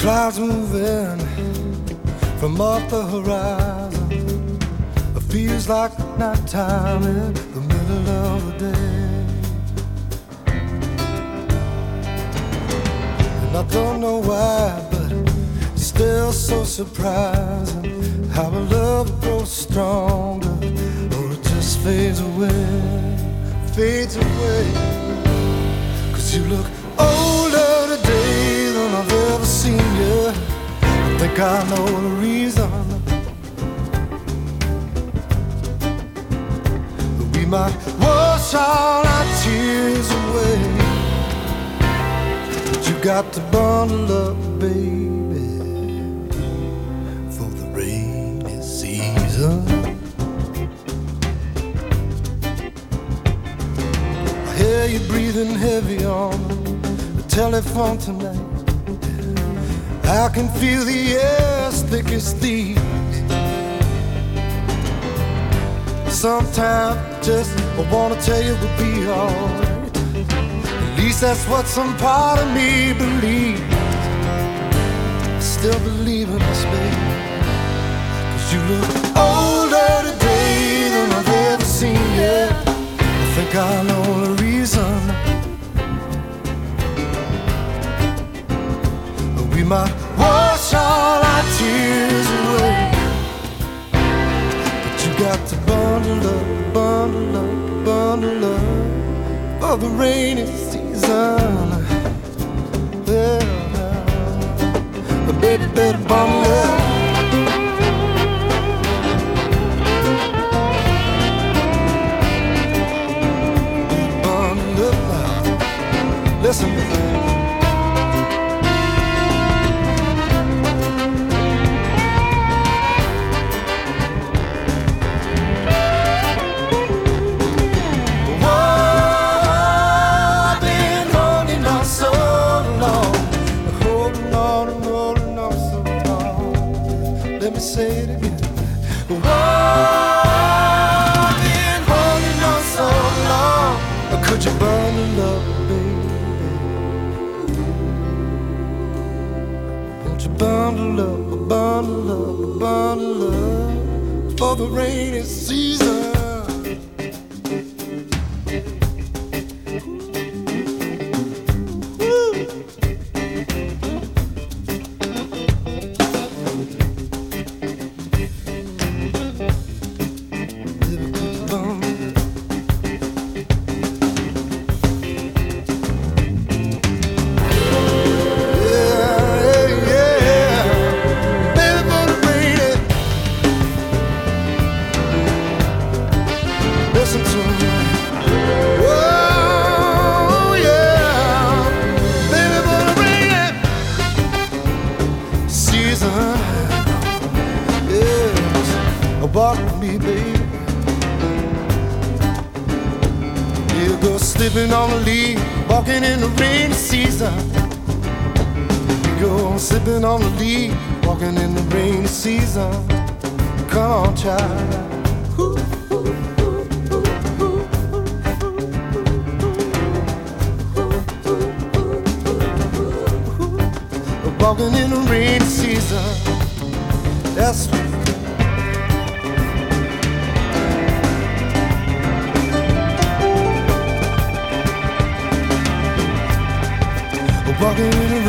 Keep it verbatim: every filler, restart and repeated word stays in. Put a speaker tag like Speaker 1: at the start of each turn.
Speaker 1: Clouds moving from off the horizon. It feels like nighttime in the middle of the day. And I don't know why, but it's still so surprising how a love grows stronger or it just fades away, fades away. Cause you look older today than I've ever seen you. I think I know the reason. We might wash all our tears away, but you got to bundle up, baby, for the rainy season. I hear you breathing heavy on the telephone tonight. I can feel the air as thick as thieves. Sometimes just I wanna tell you we'll be alright. At least that's what some part of me believes. I still believe in us, baby. Cause you look older today than I've ever seen you. I think I know the reason. We might wash all our tears away, but you got to bundle up, bundle up, bundle up for the rainy season. Yeah, but baby, better bundle up. Bundle up now. Listen to me. Let me say it again. Oh, I've been holding on so long. Could you bundle up, baby? Won't you bundle up, bundle up, bundle up for the rainy season? Listen to me. Oh yeah, baby, for the rainy season. Yes, walk with me, baby. You go slipping on the leaf, walking in the rainy season. You go slipping on the leaf, walking in the rainy season. Come on, child. Walking in the rainy season. That's what walking in the